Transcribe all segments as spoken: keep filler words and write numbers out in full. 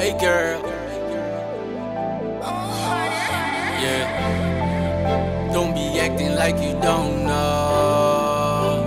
Hey girl, yeah. Don't be acting like you don't know.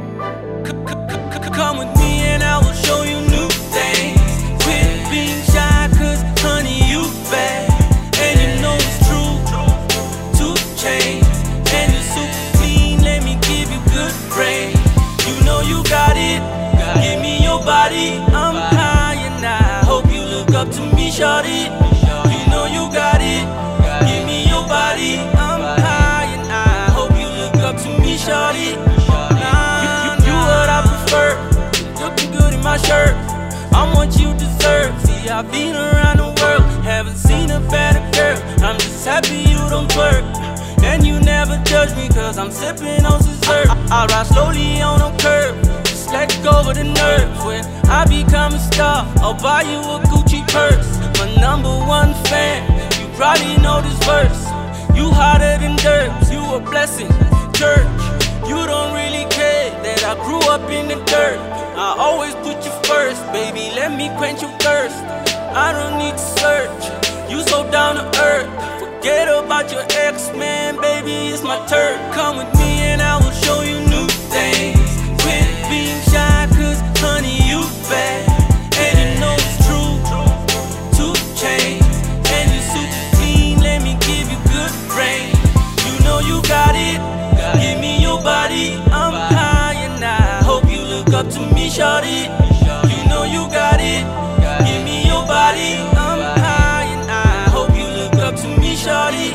Come with me and I will show you new things. Quit being shy, cause honey, you bad. And you know it's true, two chains. And you're super clean, let me give you good brain. You know you got it, give me your body. I'm high and I hope you look up to me, shawty. You know you got it, give me your body. I'm high and I hope you look up to me, shawty. Nah, you, you, you what I prefer, looking good in my shirt. I'm what you deserve. See, I've been around the world, haven't seen a better girl. I'm just happy you don't twerk, and you never judge me cause I'm sipping on dessert. I, I ride slowly on a curve, just let go of the nerves. When I become a star, I'll buy you a Gucci purse. My number one fan, you probably know this verse. You hotter than dirt, you a blessing, church. You don't really care that I grew up in the dirt. I always put you first, baby, let me quench your thirst. I don't need to search, you so down to earth. Forget about your ex, man, baby, it's my turn. Come with me and I will show you new things. Quit being shy, cause honey, you bad. And you know it's true, two chains. And you super clean, let me give you good brain. You know you got it, give me your body. I'm high and I hope you look up to me, shawty. You know you got it, give me your body. I'm high and I hope you look up to me, shawty.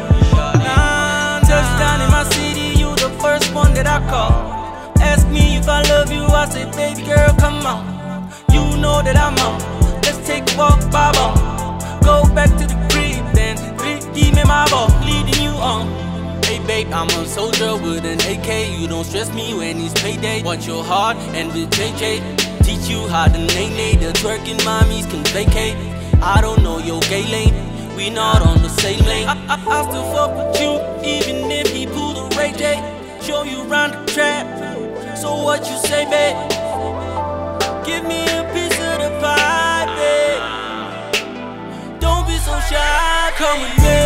Nah, touchdown in my city, you the first one that I call. Ask me if I love you, I say, baby girl, come on. You know that I'm on, let's take a walk, baba. Go back to the crib, then give me my ball, leading you on. Hey babe, I'm a soldier with an A K. You don't stress me when it's payday. Want your heart and with J J. Teach you how to nay-nay, the twerking mommies can vacate. I don't know your gay lane, we not on the same lane. I, I, I still fuck with you, even if he pull the Ray J. Show you round the trap, so what you say, babe? Give me a piece of the pie, babe. Don't be so shy, come with me.